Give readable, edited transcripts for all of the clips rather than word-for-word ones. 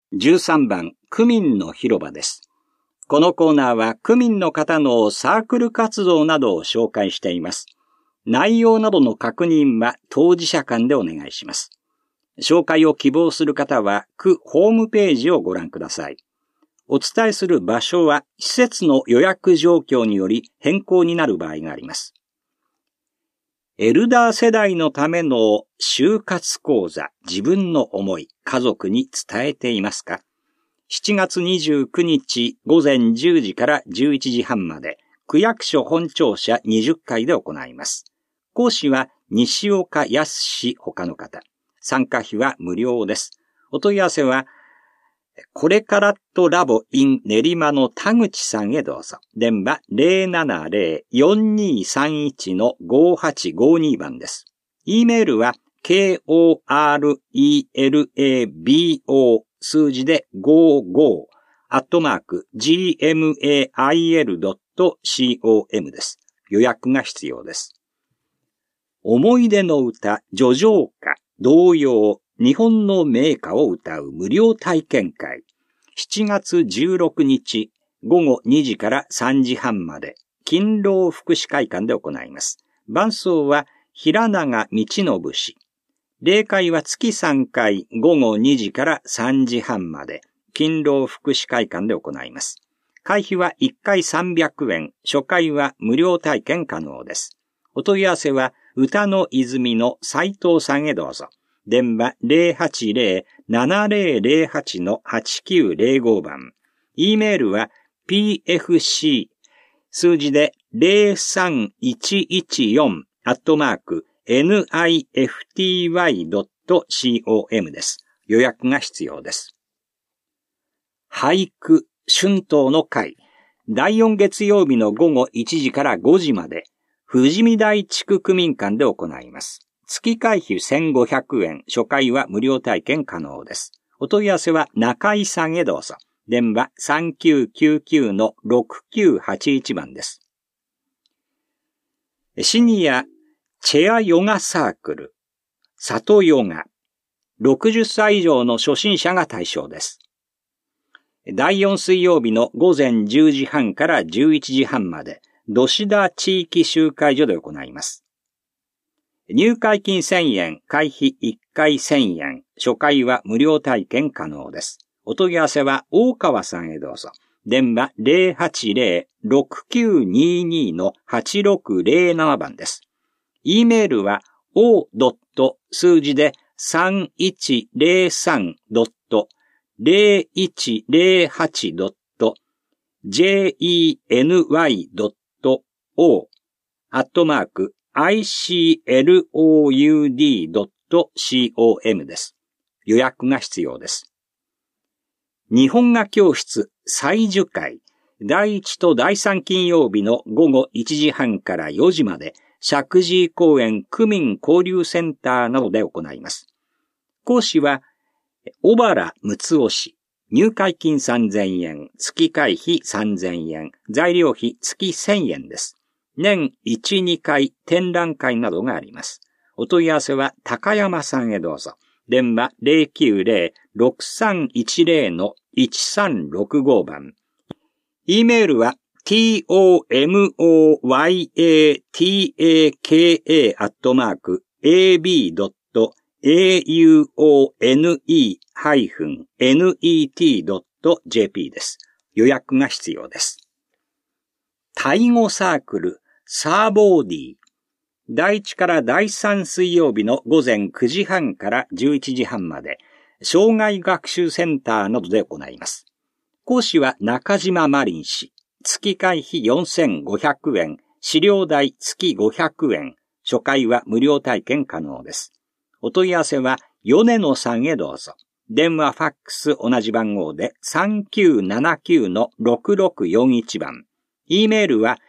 13番、区民の広場です。このコーナーは区民の方のサークル活動などを紹介しています。内容などの確認は当事者間でお願いします。紹介を希望する方は区ホームページをご覧ください。お伝えする場所は施設の予約状況により変更になる場合があります。エルダー世代のための就活講座、自分の思い、家族に伝えていますか？ 7 月29日午前10時から11時半まで、区役所本庁舎20階で行います。講師は西岡康他の方。参加費は無料です。お問い合わせは、これからとラボ in 練馬の田口さんへどうぞ。電話 070-4231-5852 番です。E メールは korelabo 数字で55@gmail.com です。予約が必要です。思い出の歌、叙情歌、童謡、日本の名歌を歌う無料体験会。7月16日午後2時から3時半まで、勤労福祉会館で行います。伴奏は平永道信氏。例会は月3回午後2時から3時半まで、勤労福祉会館で行います。会費は1回300円、初回は無料体験可能です。お問い合わせは歌の泉の斉藤さんへどうぞ。電話 080-7008-8905 番。E メールは pfc 数字で 03114 @nifty.com です。予約が必要です。俳句春闘の会。第4月曜日の午後1時から5時まで、富士見台地区区民館で行います。月会費1500円、初回は無料体験可能です。お問い合わせは中井さんへどうぞ。電話 3999-6981 番です。シニアチェアヨガサークル、里ヨガ、60歳以上の初心者が対象です。第4水曜日の午前10時半から11時半まで、土志田地域集会所で行います。入会金1000円、会費1回1000円、初回は無料体験可能です。お問い合わせは大川さんへどうぞ。電話 080-6922-8607 番です。E メールは o. 数字で 3103.0108.geny.o @icloud.com です。予約が必要です。日本画教室再受会。第1と第3金曜日の午後1時半から4時まで、石神井公園区民交流センターなどで行います。講師は、小原睦夫氏。入会金3000円、月会費3000円、材料費月1000円です。年1、2回展覧会などがあります。お問い合わせは高山さんへどうぞ。電話 090-6310-1365 番。E メールは tomoyaka@ab.aune-net.jp です。予約が必要です。タイ語サークルサーボーディー。第1から第3水曜日の午前9時半から11時半まで、障害学習センターなどで行います。講師は中島マリン氏。月会費4500円、資料代月500円、初回は無料体験可能です。お問い合わせは米野さんへどうぞ。電話ファックス同じ番号で 3979-6641 番。E メールは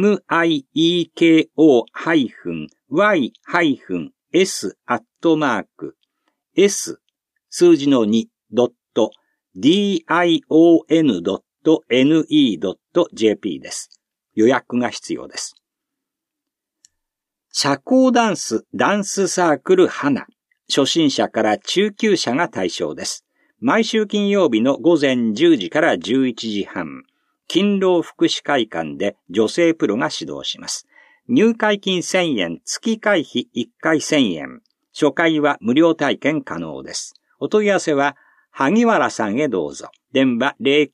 mieko-y-s@ 数字の 2.dion.ne.jp です。予約が必要です。社交ダンスサークル花。初心者から中級者が対象です。 毎週金曜日の午前10時から11時半、勤労福祉会館で女性プロが指導します。入会金1000円、月会費1回1000円。初回は無料体験可能です。お問い合わせは、萩原さんへどうぞ。電話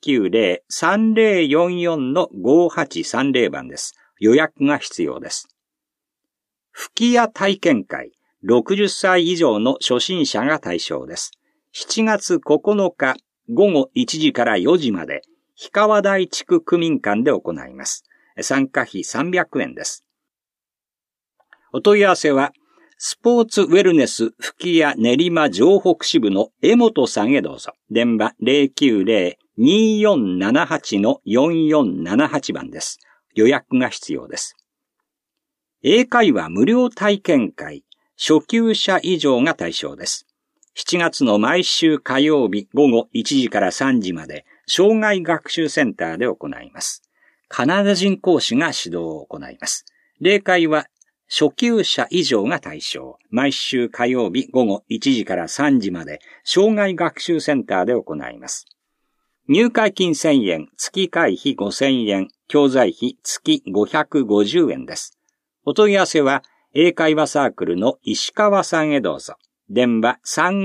090-3044-5830 番です。予約が必要です。吹き矢体験会、60歳以上の初心者が対象です。7月9日午後1時から4時まで、氷川台地区区民館で行います。参加費300円です。お問い合わせは、スポーツウェルネス吹き矢練馬城北支部の江本さんへどうぞ。電話 090-2478-4478 番です。予約が必要です。英会話無料体験会、初級者以上が対象です。7月の毎週火曜日午後1時から3時まで、障害学習センターで行います。カナダ人講師が指導を行います。例会は初級者以上が対象。毎週火曜日午後1時から3時まで、障害学習センターで行います。入会金1000円、月会費5000円、教材費月550円です。お問い合わせは、英会話サークルの石川さんへどうぞ。電話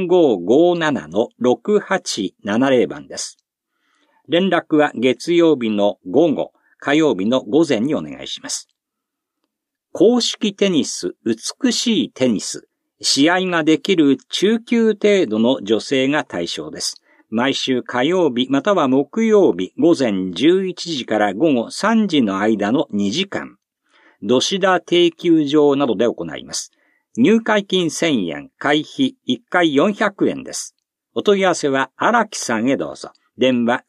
3557-6870 番です。連絡は月曜日の午後、火曜日の午前にお願いします。公式テニス、美しいテニス。試合ができる中級程度の女性が対象です。毎週火曜日または木曜日午前11時から午後3時の間の2時間。土志田定休場などで行います。入会金1000円、会費1回400円です。お問い合わせは荒木さんへどうぞ。電話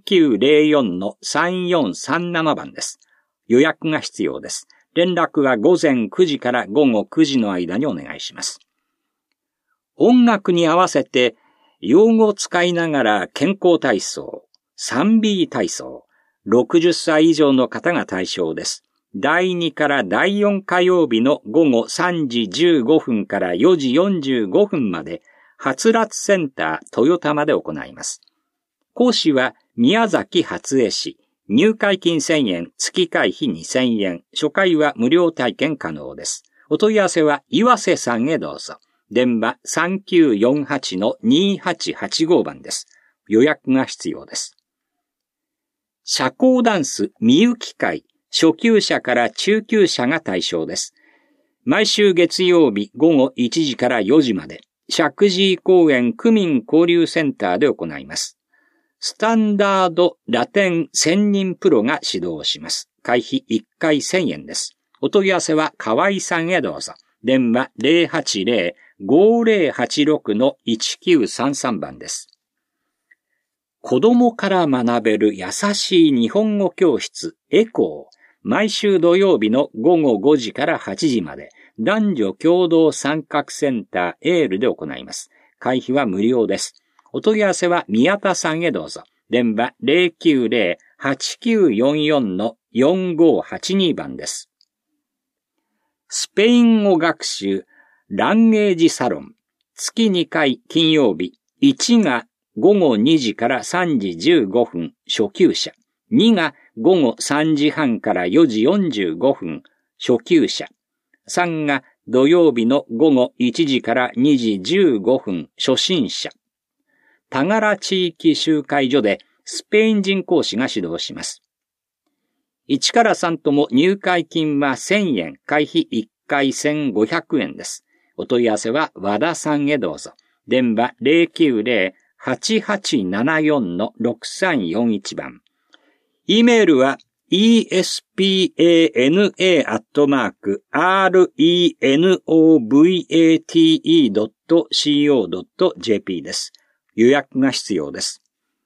3904-3437 番です。予約が必要です。連絡は午前9時から午後9時の間にお願いします。音楽に合わせて用語を使いながら健康体操、3B 体操、60歳以上の方が対象です。第2から第4火曜日の午後3時15分から4時45分まで、はつらつセンター豊玉で行います。講師は宮崎初江氏。入会金1000円、月会費2000円、初回は無料体験可能です。お問い合わせは岩瀬さんへどうぞ。電話 3948-2885 番です。予約が必要です。社交ダンスみゆき会、初級者から中級者が対象です。毎週月曜日午後1時から4時まで、石神井公園区民交流センターで行います。スタンダードラテン専任プロが指導します。会費1回1000円です。お問い合わせは河合さんへどうぞ。電話 080-5086-1933 番です。子供から学べる優しい日本語教室エコー。毎週土曜日の午後5時から8時まで男女共同参画センターエールで行います。会費は無料です。お問い合わせは宮田さんへどうぞ。電話 090-8944-4582 番です。スペイン語学習ランゲージサロン。月2回金曜日。1が午後2時から3時15分初級者。2が午後3時半から4時45分初級者。3が土曜日の午後1時から2時15分初心者。田柄地域集会所でスペイン人講師が指導します。1から3とも入会金は1000円、会費1回1500円です。お問い合わせは和田さんへどうぞ。電話 090-8874-6341 番。E メールはespana@renovate.co.jp です。予約が必要です。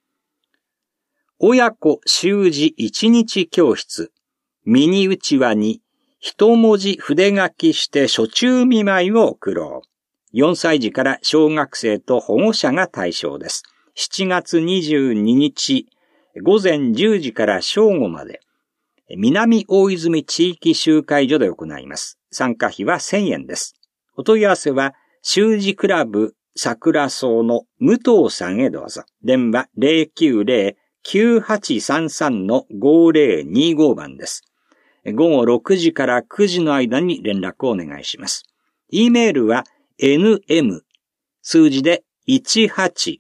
親子習字1日教室。ミニうちわに一文字筆書きして暑中見舞いを送ろう。4歳児から小学生と保護者が対象です。7月22日午前10時から正午まで南大泉地域集会所で行います。参加費は1000円です。お問い合わせは習字クラブ桜草の武藤さんへどうぞ。電話 090-9833-5025 番です。午後6時から9時の間に連絡をお願いします。e メールは nm 数字で18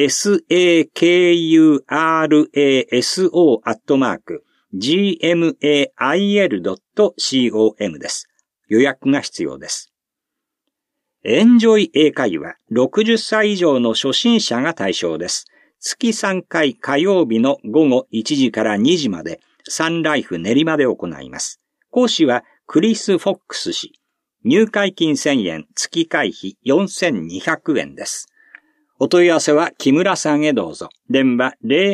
sakuraso@gmail.com です。予約が必要です。エンジョイ英会話60歳以上の初心者が対象です。月3回火曜日の午後1時から2時までサンライフ練馬で行います。講師はクリス・フォックス氏。入会金1000円、月会費4200円です。お問い合わせは木村さんへどうぞ。電話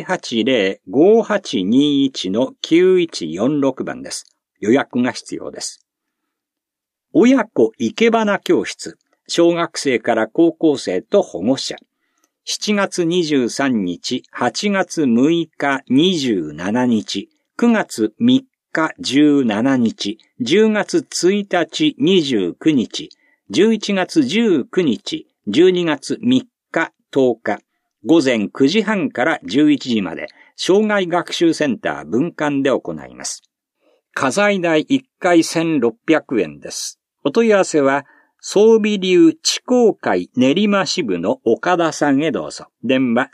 080-5821-9146 番です。予約が必要です。親子生け花教室。小学生から高校生と保護者。7月23日、8月6日27日、9月3日17日、10月1日29日、11月19日、12月3日10日、午前9時半から11時まで、障害学習センター分館で行います。家財代1回1600円です。お問い合わせは、装備流地高会練馬支部の岡田さんへどうぞ。電話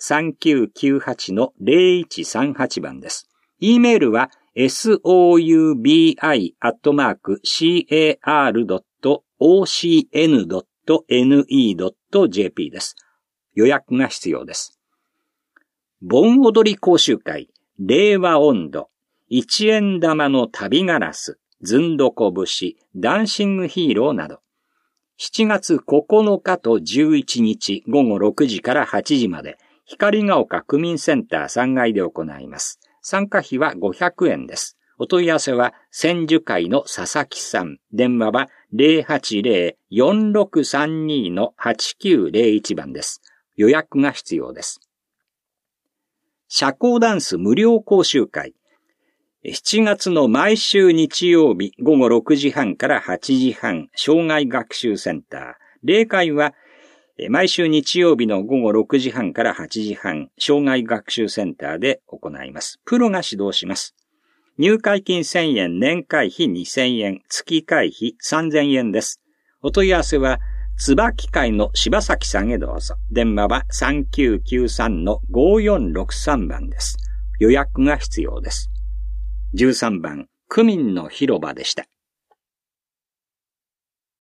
3998-0138 番です。e メールは soubi@car.ocn.ne.jp です。予約が必要です。盆踊り講習会、令和音頭、一円玉の旅ガラス、ずんどこ節、ダンシングヒーローなど、7月9日と11日午後6時から8時まで、光が丘区民センター3階で行います。参加費は500円です。お問い合わせは、千樹会の佐々木さん。電話は 080-4632-8901 番です。予約が必要です。社交ダンス無料講習会。7月の毎週日曜日午後6時半から8時半、障害学習センター。例会は、毎週日曜日の午後6時半から8時半、障害学習センターで行います。プロが指導します。入会金1000円、年会費2000円、月会費3000円です。お問い合わせは、椿会の柴崎さんへどうぞ。電話は 3993-5463 番です。予約が必要です。13番、区民の広場でした。